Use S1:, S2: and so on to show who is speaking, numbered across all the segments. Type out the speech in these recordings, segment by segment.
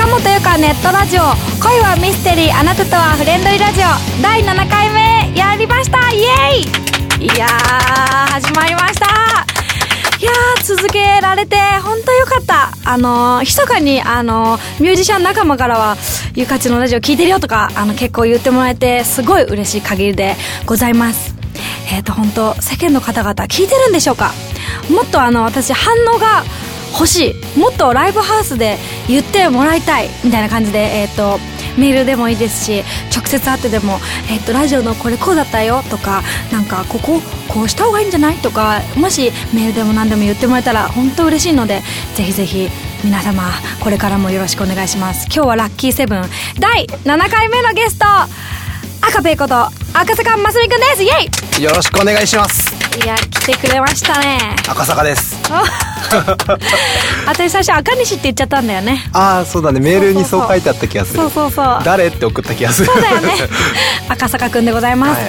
S1: 坂本優香ネットラジオ恋はミステリーあなたとはフレンドリーラジオ第7回目やりました。イエーイ。いやー始まりました。いやー続けられて本当よかった。密かにミュージシャン仲間からはゆかちのラジオ聞いてるよとか結構言ってもらえてすごい嬉しい限りでございます。本当世間の方々聞いてるんでしょうか。もっと私反応が欲しい、もっとライブハウスで言ってもらいたいみたいな感じでメールでもいいですし直接会ってでもラジオのこれこうだったよとかなんかこうした方がいいんじゃないとかもしメールでも何でも言ってもらえたら本当嬉しいのでぜひぜひ皆様これからもよろしくお願いします。今日はラッキーセブン第7回目のゲスト赤ペイこと赤坂ますみくんです。イエイ。
S2: よろしくお願いします。
S1: いや来てくれましたね。
S2: 赤坂です。
S1: 私最初赤西って言っちゃったんだよね。
S2: ああそうだね、メールにそう書いてあった気がする。
S1: そう
S2: 誰って送った気がする。
S1: そうだよね。赤坂くんでございます、はい、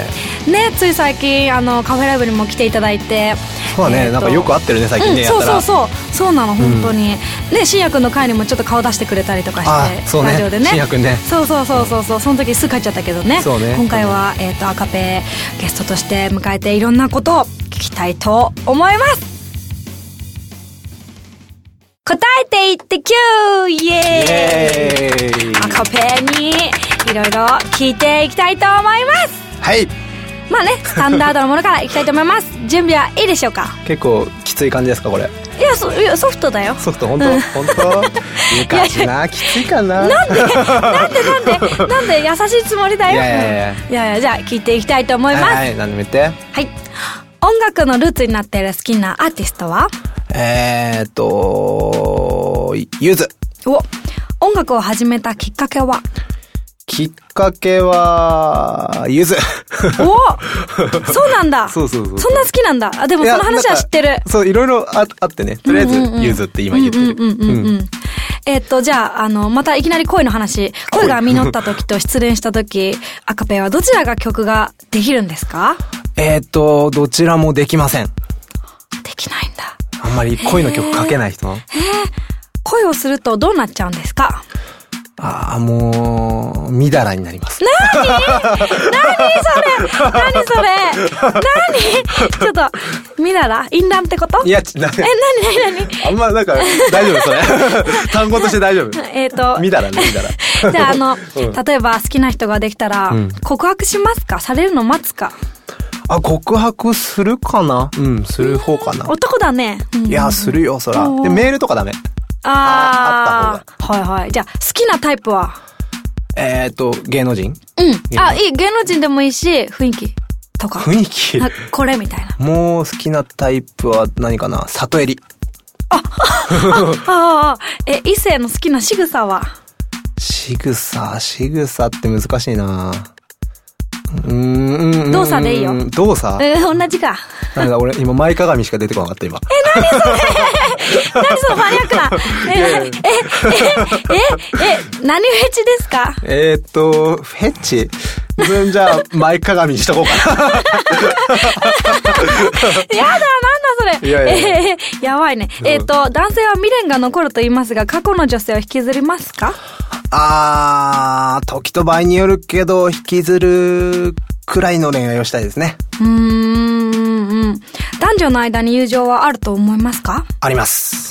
S1: ね。つい最近カフェライブにも来ていただいて
S2: そうだね、なんかよく会ってるね最近ね、
S1: そうなの本当に、ね。信也くんの会にもちょっと顔出してくれたりとかして
S2: そう、ね、
S1: ラジオでね
S2: 信也くんね。
S1: そうその時すぐ帰っちゃったけどね。
S2: そうね
S1: 今回は、赤ペゲストとして迎えていろんなことを聞きたいと思います。答えていってキューイエーイ。赤ペにいろいろ聞いていきたいと思います。
S2: はい。
S1: まあねスタンダードなものからいきたいと思います。準備はいいでしょうか。
S2: 結構きつい感じですかこれ。
S1: いやソフトだよ。
S2: ソフト本当ゆかちなきついかな。
S1: なんで優しいつもりだよ。いやじゃあ聞いていきたいと思います。
S2: はい、何でも言って。
S1: はい。音楽のルーツになっている好きなアーティストは
S2: ゆず。
S1: 音楽を始めたきっかけは
S2: ゆず。
S1: そうなんだ。
S2: そう
S1: そんな好きなんだ。でもその話は知ってる。
S2: そういろいろあってね、とりあえずゆずって今言ってる。
S1: じゃあまたいきなり恋の話。恋が実った時と失恋した時赤ペはどちらが曲ができるんですか。
S2: どちらもできません。
S1: できないんだ。
S2: あんまり恋の曲書けない人。
S1: 恋をするとどうなっちゃうんですか。
S2: もうみだらになります。
S1: 何それちょっとみだら淫乱ってこと。
S2: いや
S1: 何
S2: あんまなんか大丈夫それ単語として大丈夫。みだらねみだら。
S1: じゃあ例えば好きな人ができたら告白しますか、されるの待つか。
S2: 告白するかな。する方かな。
S1: 男だね。
S2: いやするよそら。でメールとかダメ。あった方が。はい。じゃあ好きなタイプは芸能人。いい。
S1: 芸能人でもいいし雰囲気とか。
S2: 雰囲気
S1: これみたいな。
S2: もう好きなタイプは何かな。里襟。
S1: 異性の好きな仕草は。
S2: 仕草って難しいな。
S1: 動作でいいよ。
S2: 動作？
S1: 同じか。
S2: なんか俺今前かがみしか出てこなかった今。
S1: 何それ何そのマニアックな。何フェチですか？
S2: フェチ？じゃあ前かがみにしとこうかな。
S1: やだ、なんだそれ。やばいね。男性は未練が残ると言いますが、過去の女性を引きずりますか？
S2: 時と場合によるけど引きずるくらいの恋愛をしたいですね。
S1: 男女の間に友情はあると思いますか？
S2: あります。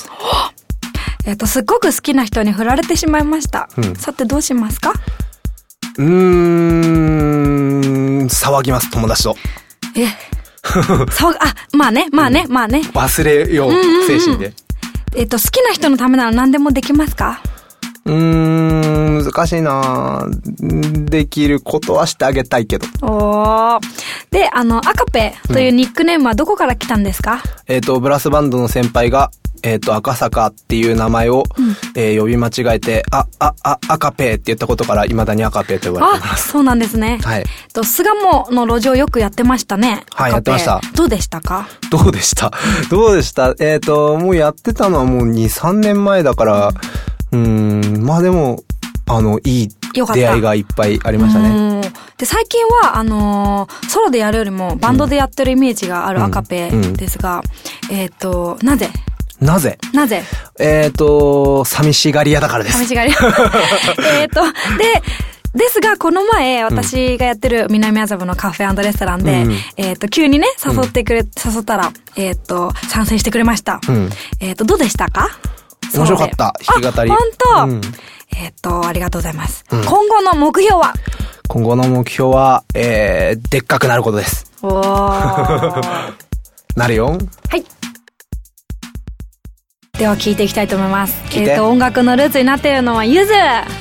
S1: すっごく好きな人に振られてしまいました。さてどうしますか？
S2: 騒ぎます、友達と。
S1: まあね。
S2: 忘れよう、精神で。
S1: 好きな人のためなら何でもできますか？
S2: 難しいな。できることはしてあげたいけど。
S1: で、赤ペというニックネームはどこから来たんですか？
S2: ブラスバンドの先輩が、赤坂っていう名前を、呼び間違えて、赤ペって言ったことから未だに赤ペと呼ばれてます。
S1: そうなんですね。はい。巣鴨の路上よくやってましたね。
S2: はい、やってました。
S1: どうでしたか？
S2: どうでしたもうやってたのはもう2、3年前だから、まあでも、いい出会いがいっぱいありましたね。
S1: で、最近は、ソロでやるよりもバンドでやってるイメージがある赤ペですが、なぜ
S2: なぜ寂しがり屋だからです。
S1: 寂しがり屋。ですが、この前、私がやってる南麻布のカフェ&レストランで、急にね、誘ったら、参戦してくれました。どうでしたか？
S2: 面白かった、弾き語り。
S1: 本当？ありがとうございます。今後の目標は？
S2: 今後の目標は、でっかくなることです。
S1: おー。
S2: なるよ。
S1: はい。では聞いていきたいと思います。音楽のルーツになっているのはゆず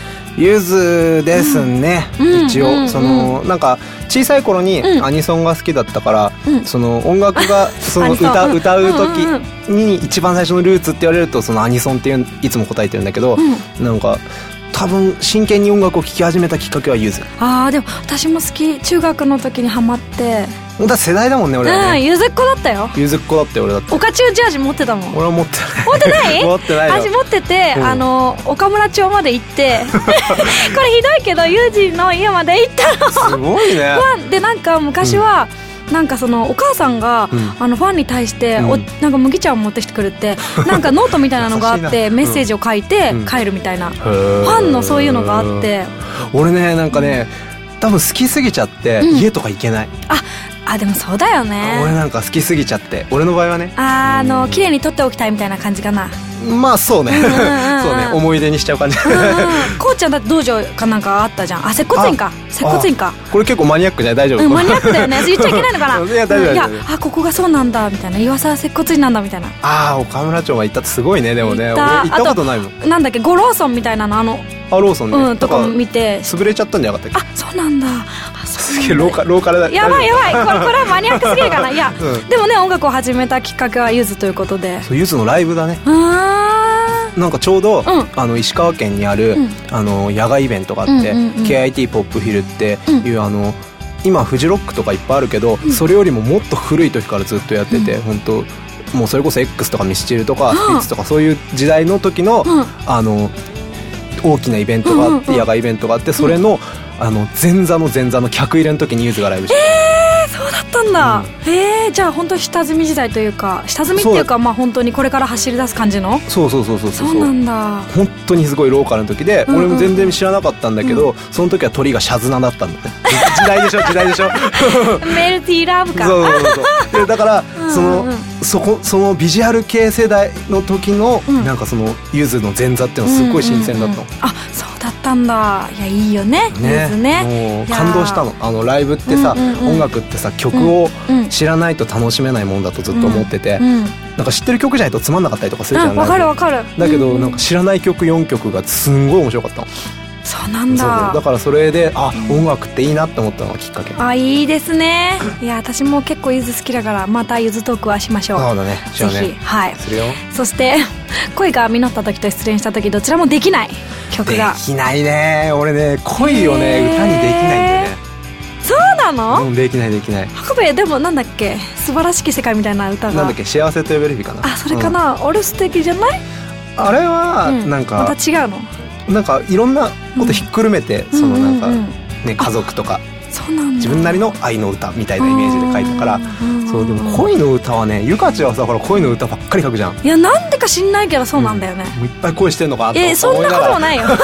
S2: ですね。一応、なんか、小さい頃にアニソンが好きだったから、その音楽が、歌う時に一番最初のルーツって言われると、そのアニソンっていつも答えてるんだけど、なんか、多分真剣に音楽を聴き始めたきっかけはゆず。
S1: ああ、でも私も好き。中学の時にハマって。
S2: だ世代だもんね、俺はね。
S1: ゆずっ子だったよ。
S2: ゆずっ子だったよ、俺だって。
S1: オカチュウジャージ持ってたもん。
S2: 俺は持ってない。
S1: 持ってない？
S2: 持ってないよ。
S1: 私持ってて、岡村町まで行ってこれひどいけどユージの家まで行ったの。
S2: すごいね。
S1: で、なんか昔は、なんかそのお母さんが、ファンに対して、なんか麦茶を持ってきてくれて、なんかノートみたいなのがあってメッセージを書いて帰るみたいな、ファンのそういうのがあって。
S2: 俺ね、なんかね、多分好きすぎちゃって家とか行けない。
S1: でもそうだよね。
S2: 俺なんか好きすぎちゃって、俺の場合はね、
S1: 綺麗に撮っておきたいみたいな感じかな。
S2: まあそうね。そうね、思い出にしちゃう感じ。
S1: こうちゃんだって道場かなんかあったじゃん。接骨院か。
S2: これ結構マニアックじゃない？大丈夫？
S1: マニアックだよね。言っちゃいけないのかな。
S2: いや、大丈夫。
S1: いや、ここがそうなんだみたいな。岩沢接骨院なんだみたいな。
S2: 岡村町が行ったってすごいね。でもね、俺行ったことないもん。
S1: なんだっけ、ゴローソンみたいなの、
S2: ローソンね。
S1: とか見て
S2: 潰れちゃったんじゃなかったっけ？
S1: そうなんだ。
S2: すげえローカルだ。
S1: やばい。これはマニアックすぎるかな。いや、でもね、音楽を始めたきっかけはゆずということで。
S2: そう、ゆずのライブだね。なんかちょうど、石川県にある、野外イベントがあって、KIT ポップフィルっていう、今フジロックとかいっぱいあるけど、それよりももっと古い時からずっとやってて、本当もうそれこそ X とかミスチルとかスピッツとかそういう時代の時の、大きなイベントがあって、野外イベントがあって、それの、前座の客入れの時にゆずがライブして、
S1: そうだったんだ。じゃあ本当下積み時代というか、下積みっていうか、まあ本当にこれから走り出す感じの。そうなんだ。
S2: 本当にすごいローカルの時で、俺も全然知らなかったんだけど、その時は鳥がシャズナだったんだね。時代でしょ。
S1: メルティーラブか。
S2: そう。だからそのビジュアル系世代の時の、なんかそのゆずの前座っていうのすっごい新鮮だったの。
S1: そうだったんだ。いや、いいよね、ゆずね。
S2: もう感動したの。ライブってさ、音楽ってさ、曲を知らないと楽しめないもんだとずっと思ってて、なんか知ってる曲じゃないとつまんなかったりとかするじゃん。
S1: わかる。
S2: だけどなんか知らない曲4曲がすんごい面白かったの。
S1: そうなんだ。
S2: だからそれで音楽っていいなって思ったのがきっかけ。
S1: いいですね。いや、私も結構ゆず好きだから、またゆずトークはしましょう。
S2: そうだね。
S1: ぜひ。はい。
S2: するよ。
S1: そして恋が実った時と失恋した時、どちらもできない曲が。
S2: できないね。俺ね、恋をね、歌にできないんだよね。
S1: そうなの？
S2: できない。
S1: 白米でもなんだっけ、素晴らしき世界みたいな歌が。
S2: なんだっけ、幸せと呼べる日かな。
S1: それかな。俺素敵じゃない？
S2: あれはなんか
S1: また違うの？
S2: なんかいろんなことひっくるめて、そのなんかね、家族とか自分なりの愛の歌みたいなイメージで書いたから。そう、でも恋の歌はね、ゆかちはさ、ほら恋の歌ばっかり書くじゃん。
S1: いや、なんでか知んないけどそうなんだよね。
S2: もういっぱい恋してんのかなって
S1: そんなこともないよ。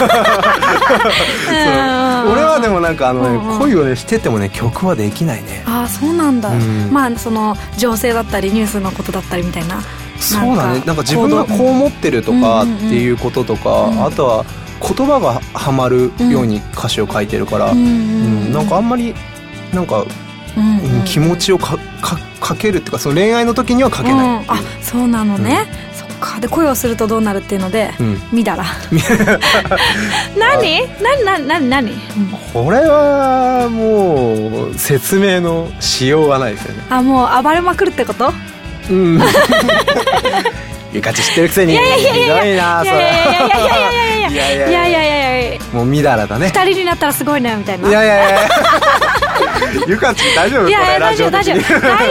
S2: 俺はでもなんか恋をねしててもね、曲はできないね。
S1: そうなんだ。まあその情勢だったりニュースのことだったりみたいな。
S2: そうだね。なんか自分がこう思ってるとかっていうこととか、あとは言葉がはまるように歌詞を書いてるから、なんかあんまりなんか気持ちを書けるっていうか、その恋愛の時には書けない。
S1: そうなのね。そっか。で恋をするとどうなるっていうので、見たら何
S2: これはもう説明のしようがないですよね。
S1: もう暴れまくるってこと？
S2: ゆかち知ってるくせに。ひどいなそれ。いやもうみだらだね。
S1: 2人になったらすごいねみたいな。
S2: いやゆかち大丈夫？
S1: いや大丈夫だよ。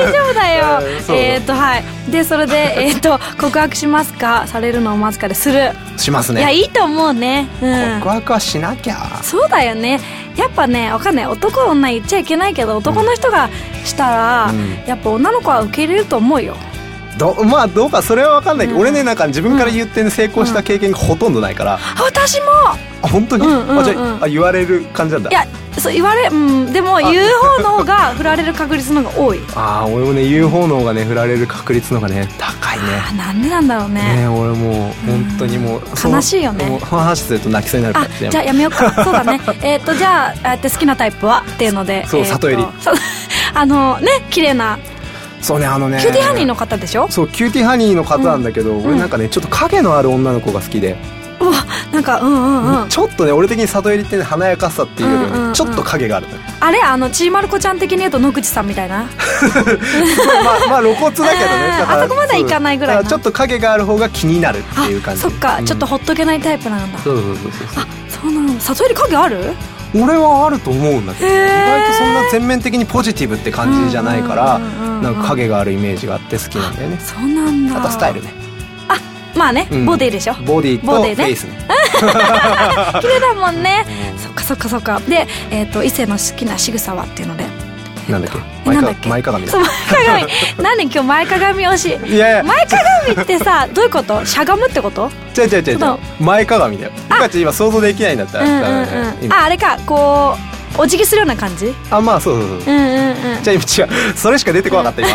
S1: はい。でそれで告白しますか、されるのを待つかでする。
S2: しますね。
S1: いや、いいと思うね。
S2: 告白はしなきゃ。
S1: そうだよね。やっぱね、わかんない、男女言っちゃいけないけど、男の人がしたらやっぱ女の子は受け入れると思うよ。
S2: まあどうかそれは分かんないけど、俺ねなんか自分から言って成功した経験がほとんどないから。
S1: 私も。
S2: 本当に？じゃあ言われる感じなんだ。
S1: いやそう言われ、でも言う方の方が振られる確率の方が多い。
S2: 俺もね言う方の方がね振られる確率の方がね高いね。
S1: なんでなんだろうね。
S2: 俺もう本当にもう
S1: 悲しいよね。
S2: もう話すると泣きそうになるから。
S1: じゃあやめようか。そうだね。じゃあ好きなタイプはっていうので。
S2: そう里襟。
S1: ね綺麗な。
S2: そうね
S1: キューティーハニーの方でしょ。
S2: そうキューティーハニーの方なんだけど、俺なんかねちょっと影のある女の子が好きで。
S1: うわなんか
S2: ちょっとね俺的に里襟ってね華やかさっていうよりねちょっと影がある。
S1: あれちいまる子ちゃん的に言うと野口さんみたいな。
S2: まあ露骨だけどね。
S1: あそこまではいかないぐらい。
S2: ちょっと影がある方が気になるっていう感じ。
S1: そっか、ちょっとほっとけないタイプなんだ。
S2: そう
S1: そうなの。里襟影ある？
S2: 俺はあると思うんだけど、意外とそんな全面的にポジティブって感じじゃないから、なんか影があるイメージがあって好きなんだよね。
S1: そうなんだ。
S2: あとスタイルね。
S1: まあね、ボディでしょ。
S2: ボディとフェイスね。
S1: 綺麗だもんね。そっか。で異性の好きな仕草はっていうので。
S2: なんだっけ？前かがみだ。
S1: そう前かがみ。なんで今日前かがみ推し？
S2: いや
S1: 前かがみってさどういうこと？しゃがむってこと？
S2: 違う前かがみだよ。僕たち今想像できないんだったら。
S1: あれかこう。お辞儀するような感じ？
S2: まあそうじゃあ今違うそれしか出てこなかった今。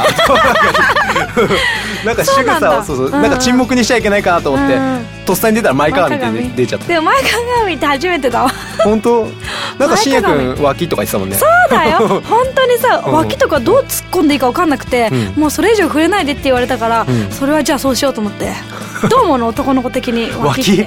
S2: なんか仕草をそうなんか沈黙にしちゃいけないかなと思ってとっさに出たら前かがみって出ちゃった。
S1: でも前かがみって初めてだわ。
S2: 本当？なんか信也君脇とか言ってたもんね。
S1: そうだよ。本当にさ脇とかどう突っ込んでいいか分かんなくて、もうそれ以上触れないでって言われたから、それはじゃあそうしようと思って。どう思うの男の子的に脇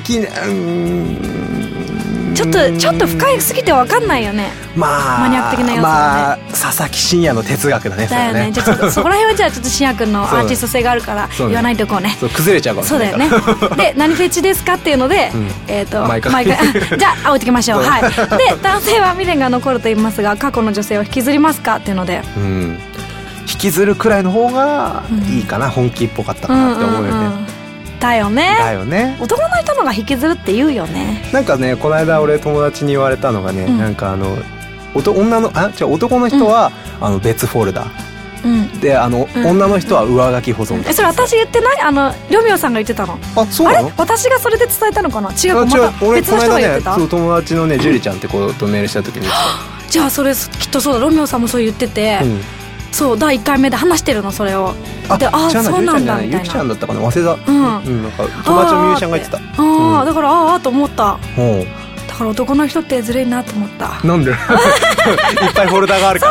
S1: ちょっと深いすぎて分かんないよね。マニアック的な要素だね。
S2: 佐々木真也の哲学だね。
S1: だよね。じゃあちょっとそこら辺はじゃあちょっと真也君のアーティスト性があるから言わないとこうね。
S2: 崩れちゃうかもしれないから。
S1: そうだよね。で何フェチですかっていうので毎回じゃあ置いてきましょう。はい。で男性は未練が残ると言いますが過去の女性を引きずりますかっていうので。
S2: 引きずるくらいの方がいいかな。本気っぽかったかなって思うよね。
S1: だよね。男の人のが引きずるって言うよね。
S2: なんかねこの間俺友達に言われたのがね、なんか男の人は別フォルダで女の人は上書き保存。
S1: それ私言ってない？りょみおさんが言ってたの。
S2: そうなの？
S1: あれ私がそれで伝えたのかな？違うまた別の人が言ってた。
S2: そう友達のねジュリちゃんって子とメールした時に
S1: じゃあそれきっとそうだ。ロミオさんもそう言ってて、そう第1回目で話してるのそれを。でそうなんだみたいな。
S2: ゆきちゃんだったかな忘れた。なんか友達のミュージシャンが言ってた。
S1: だからと思った。だから男の人ってずるいなと思った。
S2: なんで？いっぱいフォルダがあるから。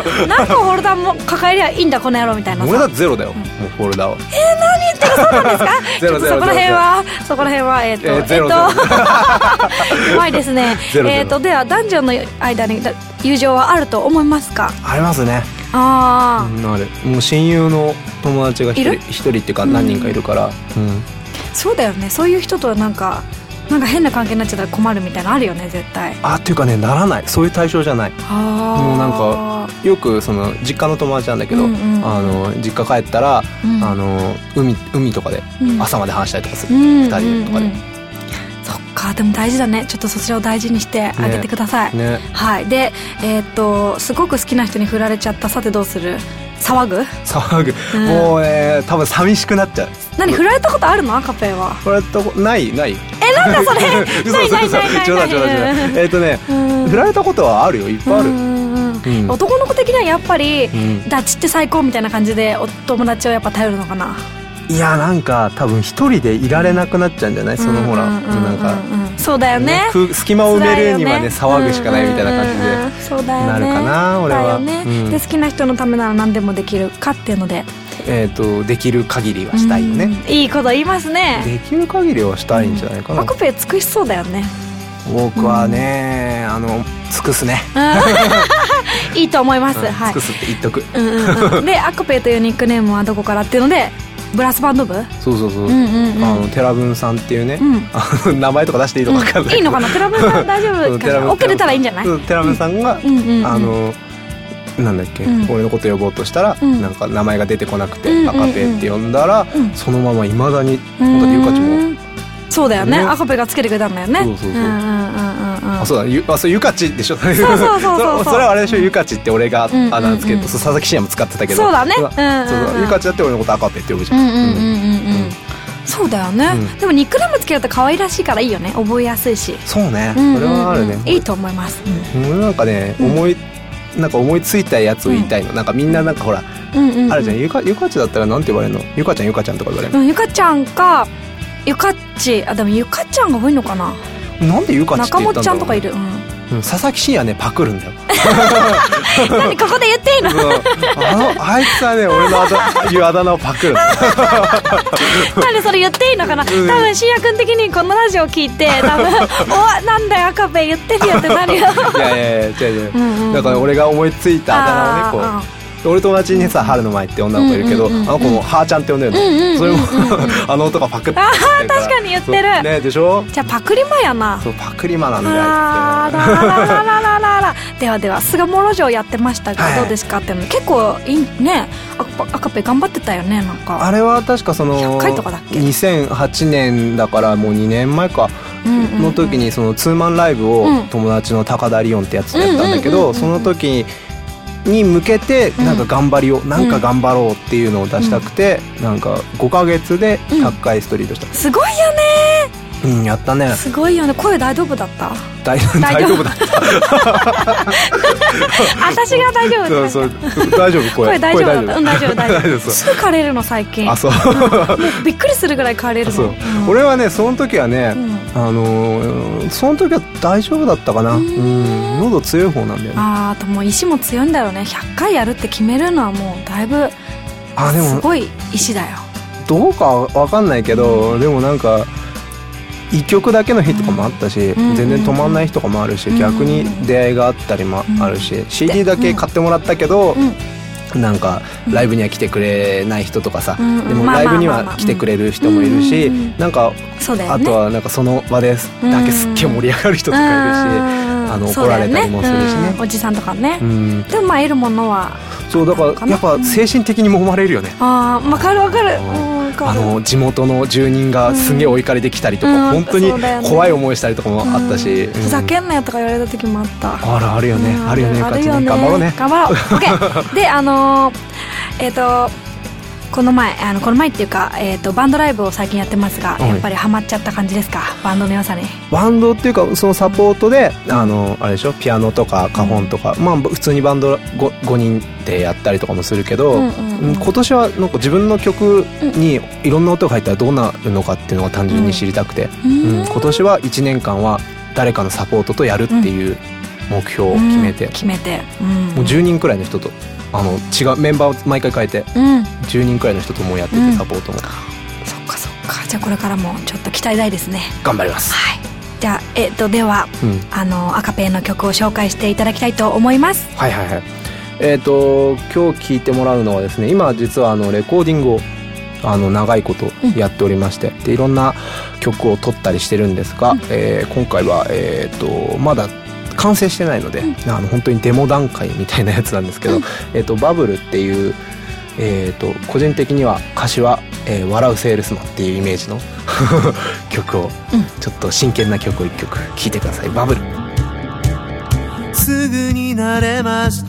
S1: そうだよ。何個フォルダも抱えりゃいいんだこの野郎みたいな。
S2: 俺だってゼロだよ。もうフォルダは。
S1: 何言ってる？そうなんですか？
S2: ゼロ
S1: そこら辺は
S2: ゼロ
S1: うまいですね。では男女の間に友情はあると思いますか？
S2: ありますね。ある。もう親友の友達が一人っていうか何人かいるから。
S1: そうだよね。そういう人となんか変な関係になっちゃったら困るみたいなのあるよね絶対。
S2: っていうかねならない。そういう対象じゃない。もうなんかよくその実家の友達なんだけど、実家帰ったら海とかで朝まで話したりとかする。2人とかで。
S1: そっかでも大事だね。ちょっとそちらを大事にしてあげてください。はいですごく好きな人に振られちゃった。さてどうする？騒ぐ、もうね多分寂しくなっちゃう。 何振られたことあるの？赤ペンは
S2: 振られたことない
S1: なんだそれない
S2: 冗談振られたことはあるよ。いっぱいある。
S1: 男の子的にはやっぱりダチって最高みたいな感じでお友達をやっぱ頼るのかな。
S2: いやなんか多分一人でいられなくなっちゃうんじゃない？そのほらなんか
S1: そうだよね。
S2: 隙間を埋めるにはね騒ぐしかないみたいな感じでなるかな俺は。
S1: で好きな人のためなら何でもできるかっていうので
S2: できる限りはしたいよね。
S1: いいこと言いますね。
S2: できる限りはしたいんじゃないかな。
S1: アコペ尽くしそうだよね。
S2: 僕はね尽くすね。
S1: いいと思います。
S2: 尽くすって言っとく。
S1: でアコペというニックネームはどこからっていうのでブラスバンド部？
S2: そう寺文さんっていうね名前とか出していいのか分かんない。
S1: いいのかな？寺文さん大丈夫かな？ OK 出たらいいんじゃない？
S2: 寺文さんがなんだっけ俺のこと呼ぼうとしたらなんか名前が出てこなくて赤ペって呼んだらそのままいまだに本当にゆかちも
S1: そうだよね。赤ペがつけてくれたんだよね。
S2: あ、そうだ、それゆかちでしょ。
S1: そうそれ
S2: はあれでしょ、ゆかちって俺がなんですけど、佐々木真也も使ってたけど。
S1: そうだね。
S2: ゆかちだって俺のこと赤ペって呼ぶじゃん。
S1: そうだよね。でもニックネームつけると可愛らしいからいいよね。覚えやすいし。
S2: そうね。それはあるね。
S1: いいと思います。
S2: なんかね、思いついたやつを言いたいの。なんかみんななんかほら、あるじゃん。ゆかちだったらなんて言われるの？ゆかちゃんとか言われるの？
S1: ゆかちゃんか、ゆかっち。あ、でもゆかちゃんが多いのかな。
S2: なんでゆかちって言ったんだろう。
S1: 中本ちゃんとかいる。
S2: 佐々木真也ね、パクるんだよ。
S1: 何ここで言っていいの？
S2: あいつはね、俺の言うあだ名をパクる。
S1: なんでそれ言っていいのかな。多分真也君的にこのラジオ聞いて、多分お、なんだよ赤ペ言ってるよってなるよ。
S2: いや違う。だから俺が思いついたあだ名をね、こう。俺友達にさ、春の舞って女の子いるけど、あの子もはーちゃんって呼んでるの。それもあの男がパクって言ってるから。
S1: 確かに言ってる
S2: ね。でしょ。
S1: じゃあパクリマやな。
S2: そう、パクリマなんだよ。
S1: では菅諸城やってましたがどうですかっての結構いいね。赤ペ頑張ってたよね。なんか
S2: あれは確かその
S1: 100回とかだっけ。
S2: 2008年だからもう2年前かの時にそのツーマンライブを友達の高田リオンってやつでやったんだけど、その時に向けてなんか頑張りを、なんか頑張ろうっていうのを出したくて、なんか5ヶ月で100回ストリートした。
S1: すごいよね。
S2: やったね。
S1: すごいよね。声大丈夫だった？
S2: 大丈夫だった。
S1: 私が大丈夫。
S2: そう大丈夫。
S1: 声大丈夫だった。大丈夫。すぐ枯れるの最近。
S2: あ、そう。
S1: びっくりするぐらい枯れるの。
S2: 俺はね、その時はね、その時は大丈夫だったかな。喉強い方なんだよね。
S1: あともう意志も強いんだよね。100回やるって決めるのはもうだいぶすごい意志だよ。
S2: どうかわかんないけど、でもなんか1曲だけの日とかもあったし、全然止まんない日とかもあるし、逆に出会いがあったりもあるし、CD だけ買ってもらったけど、なんかライブには来てくれない人とかさ、でもライブには来てくれる人もいるし、なんかあとはなんかその場でだけすっげえ盛り上がる人とかいるし、怒られたりもするしね、
S1: おじさんとかね。でもまあ得るものは
S2: そうだからやっぱ精神的にもまれるよね。
S1: わかる。
S2: 地元の住人がすげえお怒りできたりとか、本当に怖い思いしたりとかもあったし、
S1: ふざけんなよとか言われた時もあった。
S2: あるよね。頑張ろうね。
S1: 頑張ろう。OK。でこの前っていうか、バンドライブを最近やってますが、やっぱりハマっちゃった感じですか、バンドの良さに。バンド
S2: っていうかそのサポートであれでしょ、ピアノとかカホンとか、まあ普通にバンド 5人でやったりとかもするけど、今年はなんか自分の曲にいろんな音が入ったらどうなるのかっていうのが単純に知りたくて、今年は1年間は誰かのサポートとやるっていう目標を決めて、もう10人くらいの人と違うメンバーを毎回変えて、10人くらいの人ともやってて、サポートも。
S1: そっか。じゃあこれからもちょっと期待大ですね。
S2: 頑張ります。
S1: はい。じゃあでは、赤ペンの曲を紹介していただきたいと思います。
S2: はい。今日聴いてもらうのはですね、今実はレコーディングを長いことやっておりまして、でいろんな曲を撮ったりしてるんですが、今回はまだ完成してないので、本当にデモ段階みたいなやつなんですけど、バブルっていう、個人的には歌詞は、笑うセールスマンっていうイメージの曲を、ちょっと真剣な曲を1曲聴いてください。バブル。
S3: すぐに慣れました、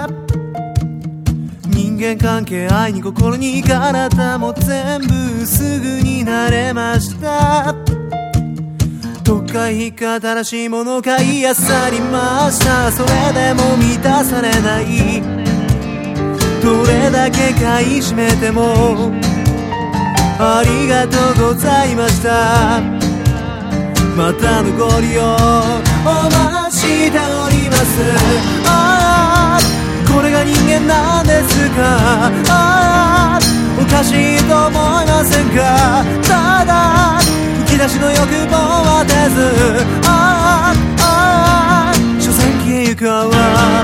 S3: 人間関係、愛に心に体も全部すぐに慣れました、どっか引っか新しいもの買い漁りました。それでも満たされない、どれだけ買い占めてもありがとうございました、またのご利用お待ちしております。これが人間なんですか。おかしいと思いませんか。ただ吹き出しの欲望は出ず、所詮消えゆく泡。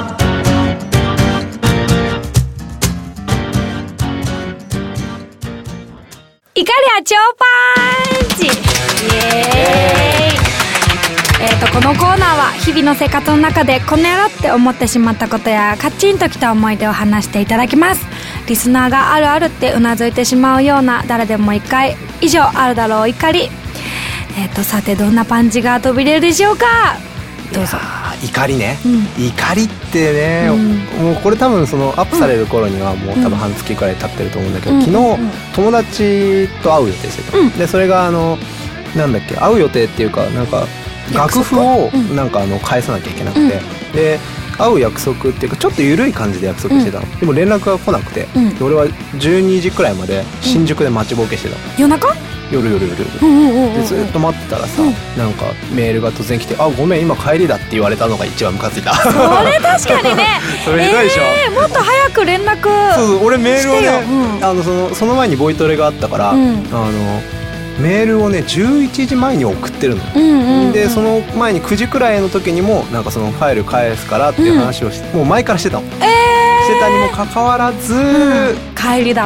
S1: イカリア超パンチ、イエーイ。このコーナーは日々の生活の中でこの野郎って思ってしまったことやカチンときた思い出を話していただきます。リスナーがあるあるってうなずいてしまうような誰でも一回以上あるだろう怒り。さてどんなパンチが飛び出るでしょうか。 どうぞ。
S2: 怒りね、怒りってね、もうこれ多分そのアップされる頃にはもう多分半月くらい経ってると思うんだけど、昨日友達と会う予定してた、でそれがなんだっけ、会う予定っていうかなんか楽譜をなんか返さなきゃいけなくて、で会う約束っていうかちょっと緩い感じで約束してたの、でも連絡が来なくて、で俺は12時くらいまで新宿で待ちぼうけしてたの、
S1: 夜中？夜
S2: でずっと待ってたらさ、なんかメールが突然来て、あ、ごめん今帰りだって言われたのが一番ムカついた。
S1: それ確かにね。
S2: それひどいでしょ。
S1: もっと早く連絡。
S2: そう俺メールをね、その前にボイトレがあったから、メールをね11時前に送ってるの、でその前に9時くらいの時にもなんかそのファイル返すからっていう話をもう前からしてたの、してたにもかかわらず、
S1: 帰りだって。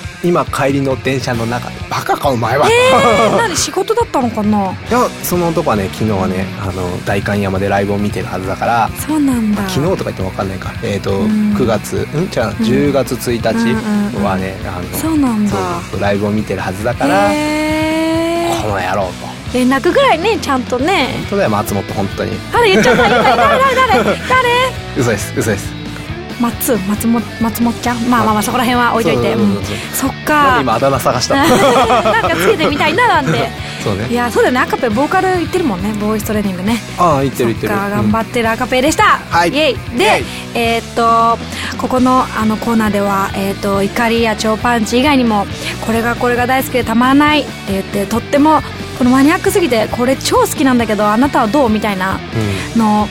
S2: 今帰りの電車の中でバカかお前は、
S1: 何仕事だったのかな。
S2: いやその男はね昨日はね代官山でライブを見てるはずだから。
S1: そうなんだ。
S2: 昨日とか言っても分かんないか、9月じゃあ10月1日はね
S1: そうなんだ。
S2: そうライブを見てるはずだから、この野郎と
S1: 連絡ぐらいねちゃんとね。
S2: 本当だよ松本本当に。
S1: 誰言っちゃった。誰
S2: 嘘です
S1: 松本ちゃん。まあそこら辺は置いといて。そっか。
S2: 今あだ名探した。
S1: なんかつけてみたいななんて。
S2: そうね。
S1: いやそうだよね、アカペボーカル行ってるもんね、ボーイストレーニングね。
S2: ああ行ってる。
S1: そっか、頑張ってるアカペでした。
S2: はい。
S1: イエイでここのコーナーでは怒りや超パンチ以外にもこれが大好きでたまらないって言って、とってもこのマニアックすぎてこれ超好きなんだけどあなたはどうみたいなの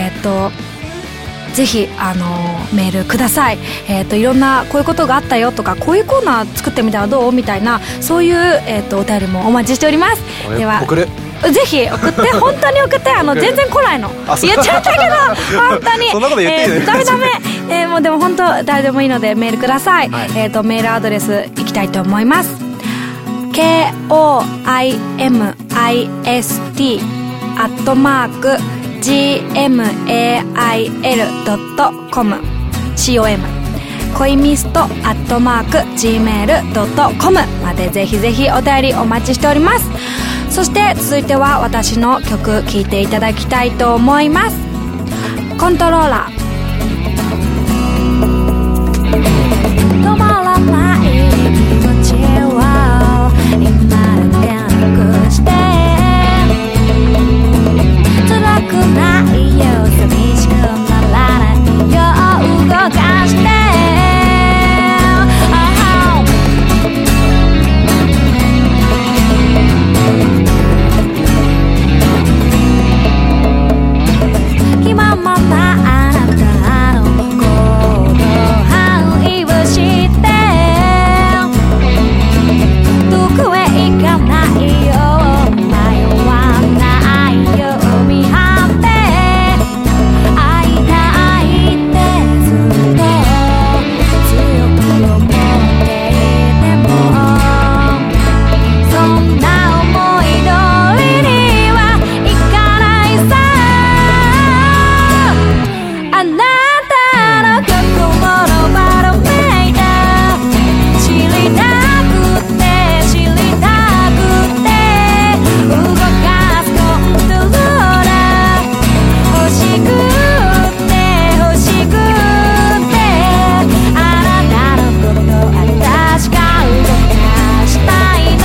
S1: ぜひメールください。いろんなこういうことがあったよとか、こういうコーナー作ってみたらどうみたいな、そういう、お便りもお待ちしております。では
S2: 送る。
S1: ぜひ送って本当に送って全然来ないの言っちゃったけど本当に
S2: そんなこと言っていいね。
S1: ダメ、もうでも本当誰でもいいのでメールください。メールアドレスいきたいと思います。 KOIMIST@gmail.com恋ミスト@gmail.com までぜひぜひお便りお待ちしております。そして続いては私の曲聴いていただきたいと思います。コントローラー。止まらない気持ちを今だけなくして、辛くないよ寂しくならないよ動かして、気ままなあなたの行動範囲を知ってどこへ行かないよ迷わないよ見張って会いたいってずっと強く思っていてもそんな思い通りにはいかないさ。あなたの心のバロメーター知りたくて動かすコントローラー欲しくてあなたのこと私が動かしたい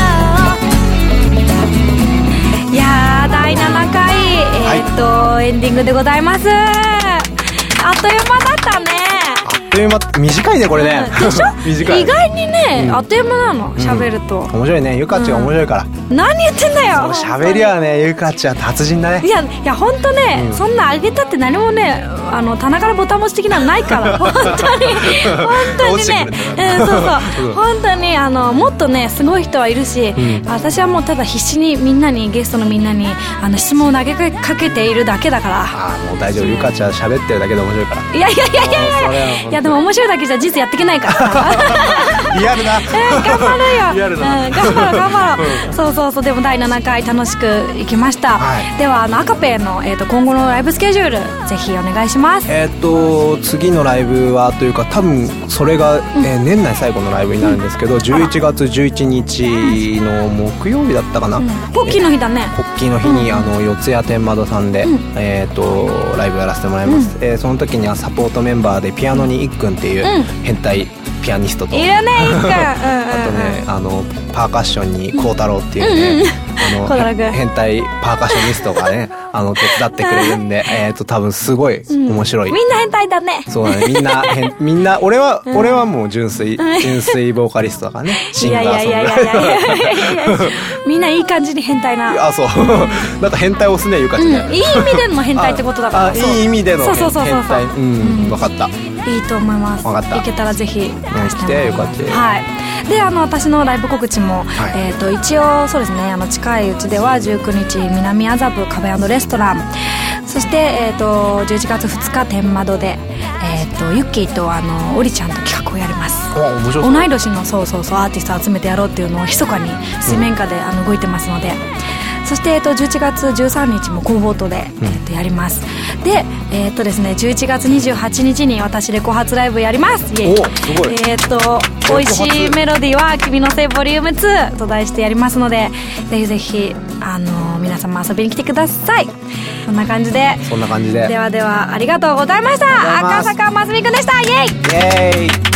S1: の。いやー第7回エンディングでございます。あっという間だったね。
S2: あっという間。短いねこれね。
S1: でしょ
S2: 短い。
S1: 意外にね、あっという間なの喋ると。
S2: 面白いね、ゆかちが面白いから。
S1: 何言ってんだよ。
S2: 喋りはねゆかちは達人だね。
S1: いや本当ね、そんな上げたって何もね棚からボタン押し的なのないから本当にねそう本当にもっとねすごい人はいるし、私はもうただ必死にみんなにゲストのみんなに質問を投げかけているだけだから。
S2: もう大丈夫、ゆかちは喋ってるだけで面白いから。
S1: いやででも面白いだけじゃ人生やっていけないからさ
S2: リアルな
S1: 頑張るよ
S2: リアルな、
S1: 頑張ろう、そうでも第7回楽しくいきました、ではアカペの、今後のライブスケジュールぜひお願いします。
S2: 次のライブはというか多分それが、年内最後のライブになるんですけど、11月11日の木曜日だったかな、
S1: ポッキーの日だね。
S2: ポッキーの日に、四谷天窓さんで、ライブやらせてもらいます、その時にはサポートメンバーでピアノにいっくんっていう変態ピアニストと、
S1: いるねいっくん
S2: あとねパーカッションに孝太郎っていうね、変態パーカッショニストがね手伝ってくれるんで、多分すごい面白い、
S1: みんな変態だね。
S2: そうだね、みんな俺はもう純粋ボーカリストだからね、シンガーソングライター
S1: みんないい感じに変態な、
S2: あ、そうなんか変態押すねゆかちね、
S1: いい意味での変態ってことだから、
S2: いい意味での変態、分かった、
S1: いいと思います。
S2: 分かった、
S1: いけたらぜひ
S2: 来てよかった。
S1: はい。で私のライブ告知も、一応そうですね、近いうちでは19日南麻布カフェ&レストラン、そして、11月2日天窓で、ユッキーとオリちゃんと企画をやります。同い年のそうアーティストを集めてやろうっていうのを密かに水面下で動いてますので、そして、11月13日もコンフォートで、やります。で、ですね、11月28日に私レコ発ライブやります。イエイ。
S2: すごい。
S1: 美味しいメロディーは君のせいボリューム2と題してやりますので、ぜひぜひ皆様遊びに来てください。そんな感じで。
S2: では
S1: ありがとうございました。赤坂ますみくんでした。イエイ。